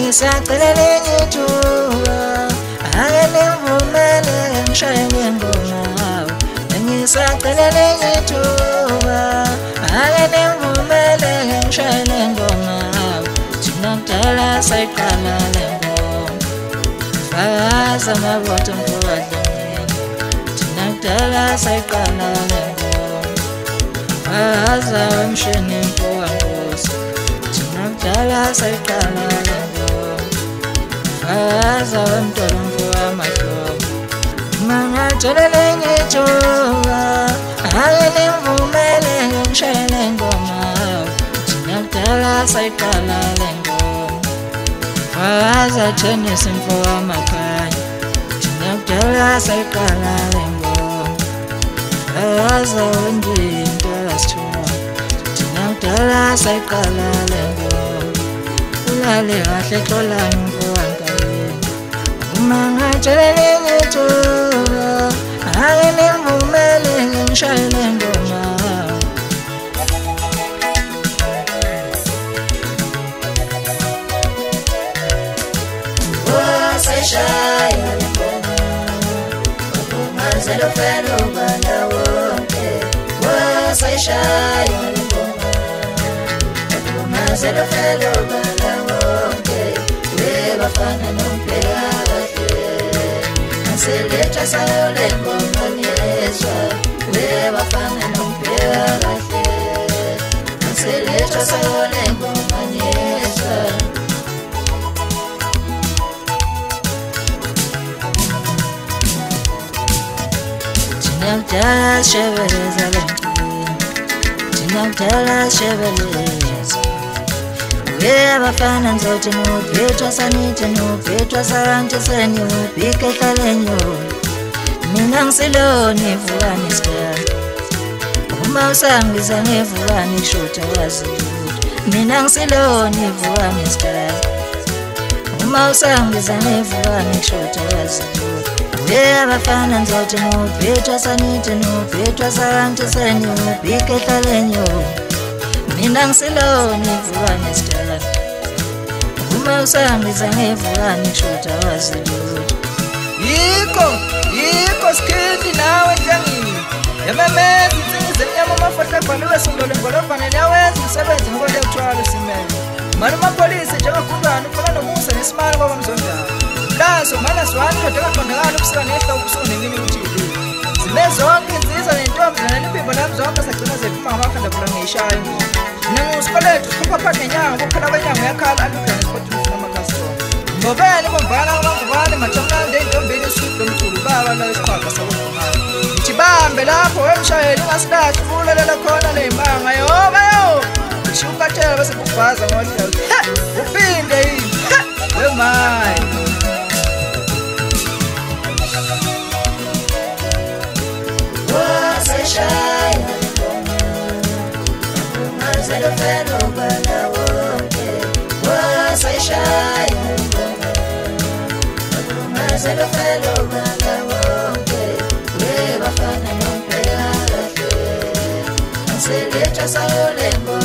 Ngisaqelele ngithuka akenimvumele ngishayele ngoma Ngisaqelele ngithuka akenimvumele ngishayele ngoma Thina kudala sayiqala le ngoma Fakaza amabotho mfowethu Thina kudala sayiqala le ngoma Fakaza wemshini mfowethu Thina kudala sayiqala le ngoma Fakaza wemntwana mfowethu Mangatshelele ngithuka akenimvumele ngishayele ngoma Thina kudala sayiqala le ngoma Fakaza Thenisi mfowamakhaya Thina kudala sayiqala le ngoma Fakaza Wendinto kaSithole Thina kudala sayiqala le ngoma Ulale kahle xolani mfowakazi Mangatshelele ngithuka akenimvumele ngishayele ngoma Sayishaya le ngoma Umazelo felo bala wonke Sayishaya le ngoma Umazelo felo bala wonke Webafana nompela Seletha sayo le ngoma niyezwa Webafana nompela kahle Seletha sayo le ngoma niyezwa Thina kudala sishebeleza le ngoma Thina kudala sishebeleza Webafana ngizothi nubhethwa sanithi nubhethwa saranti seni ubhike hlalenyo Mina ngisiloni vukani star Uma usangiza ngevukani shutha wazi Mina ngisiloni vukani star Uma usangiza ngevukani shutha wazi Webafana ngizothi nubhethwa sanithi nubhethwa saranti seni ubhike hlalenyo Mina ngisiloni vukani star Uma usangiza ngevukani shutha wazi Yiko skindi nawe hlangini Yamemeza insingize mnyama amafahla bhaliwe sindole ngolofana niyawenza umsebenzi ngoba liyawuthwala usimele Mani amapolisi njengagundwane ufana nomusa nesimali kwaba mzondana Lazo mana siwani kodwa kaqondakala ubusika nehla ubusuku nemini uthile Zime zonke insizwa nentombi naniphimbo nami zonke sagcina zephuma ngamakhanda phela ngiyishaya ingoma Mina nguSikolethu ukhupha phakathi nenyanga kuphela kwenyanga uyakhala alugane sport ufuna amakhasikona Ngobele bomvana ngobane machamnande entombeni esudlo mthulu baba la isiqhaga sabomvana Ngithi bambe lapho wemshayeli ungasilathi ulalela khona leyimanga yoba yo Ushukathela bese kubhaza ngohlelo uphinde yini wemayi Sayishaya le ngoma Umazelo felo bala wonke Sayishaya le ngoma Umazelo felo bala wonke Webafana nompela kahle Seletha sayo le ngoma